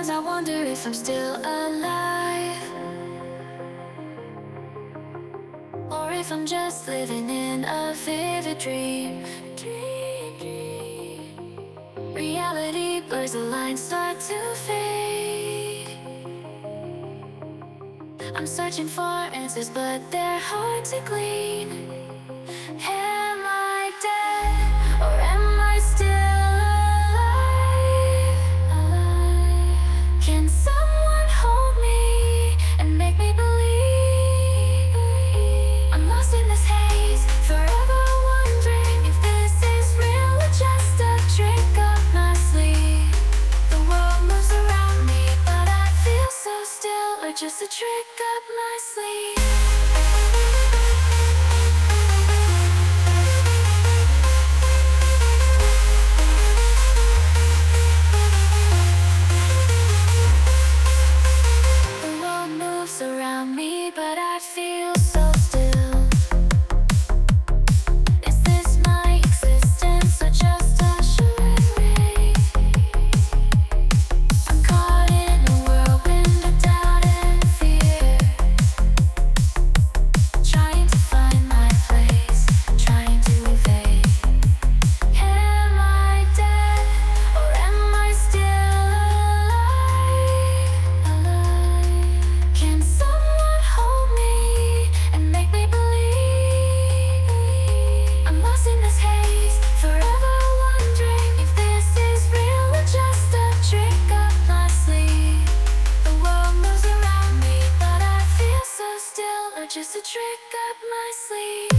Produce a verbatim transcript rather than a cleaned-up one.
Sometimes I wonder if I'm still alive, or if I'm just living in a vivid dream. Dream, dream. Reality blurs, the lines start to fade. I'm searching for answers, but they're hard to glean. Am I dead, or am I still alive? alive? Can someone hold me and make me believe? I'm lost in this haze, forever wondering if this is real or just a trick up my sleeve. The world moves around me, but I feel so still, or just a trick up my sleeve. Around me, but I feel so still. Is this my existence or just a charade? I'm caught in a whirlwind of doubt and fear, trying to find my place, trying to evade. Am I dead, or am I still alive? alive? Can someone hold me and make me believe? I'm lost in this haze, forever wondering if this is real or just a trick up my sleeve. The world moves around me, but I feel so still, or just a trick up my sleeve.